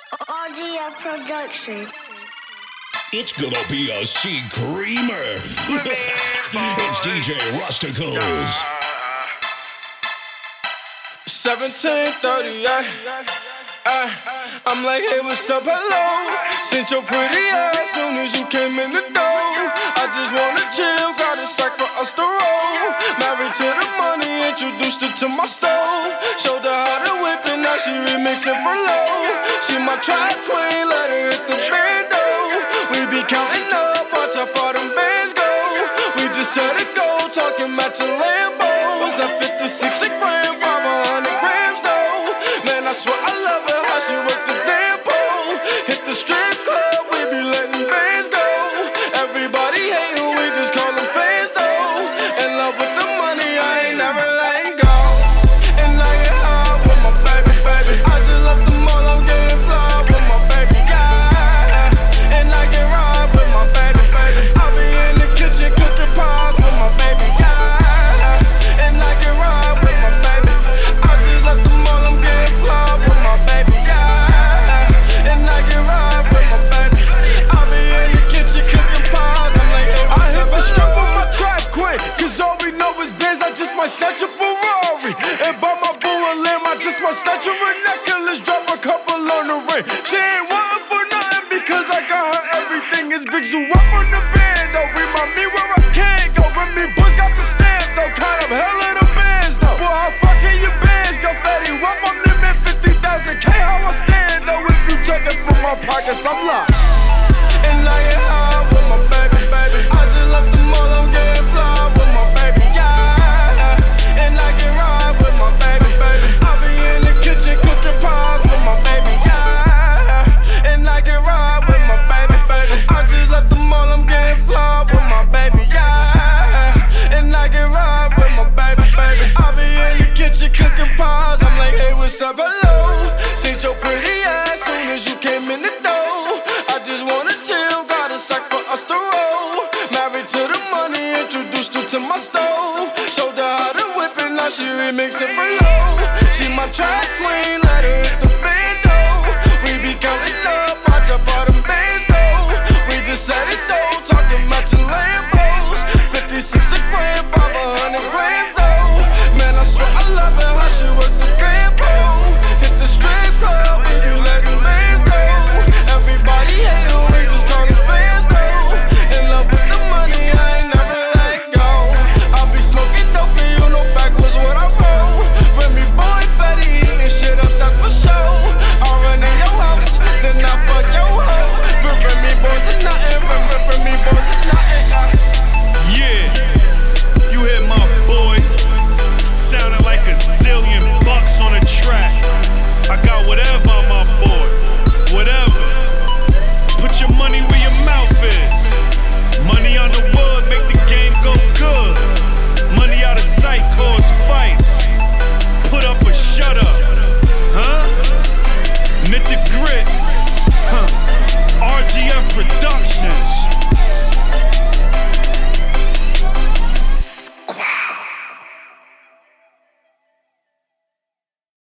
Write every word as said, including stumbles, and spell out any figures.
R G F Production. It's gonna be a sea creamer. It's D J Rusticles. seventeen thirty-eight. Uh, I'm like, hey, what's up, hello? Since your pretty ass soon as you came in the door. I just wanna chill, got a sack for us to roll. Married to the money, introduced her to my stove. Showed her how to whip it, now she remixing for low. She my track queen, let her hit the bando. We be counting up, watch how far them bands go. We just set a goal, talking matching Lambos. At fifty-six a gram, five hundred grams though. Man, I swear I love her, how she work the damn pole. Hit the strip club, we be letting bands go. Everybody hatin', we just call them fans though. In love with the money, I ain't never letting go. And I get high with my baby, baby. I just left the mall, I'm getting fly with my baby, yeah. And I get ride with my baby, baby. I be in the kitchen cooking pies with my baby, yeah. And I get ride with my baby. I just left the mall, I'm getting fly with my baby, yeah. And I get ride with my baby. I be in the kitchen cooking pies. I'm like, hey, I hit the strip on my track quick, cause all we know is biz. I just might snatch a Ferrari and buy my boo a limb. I just might snatch her a necklace, drop a couple on the ring. She ain't wantin' for nothing because I got her everything. Is Big Zoo up on the band though. Remind me where I can't go. Remy Bush got the stamp though. Kind of hell of the bands though. Boy, how fucking your bands go fatty? Up on them at fifty thousand K. How I stand though. If you check it from my pockets, I'm locked. And I get high with my baby, baby. I just left the mall, I'm getting fly with my baby, yeah. And I get ride with my baby, baby. I be in the kitchen cooking pies with my baby, yeah. And I get ride with my baby, baby. I just left the mall, I'm getting fly with my baby, yeah. And I get ride with my baby, baby. I be in the kitchen cooking pies. I'm like, hey, what's up, hello? Seen your pretty ass soon as you came in the door. I just wanna chill, got a sack for us to roll. Married to the money, introduced her to my stove. Showed her how to whip it, now she remixing for low. She my track queen.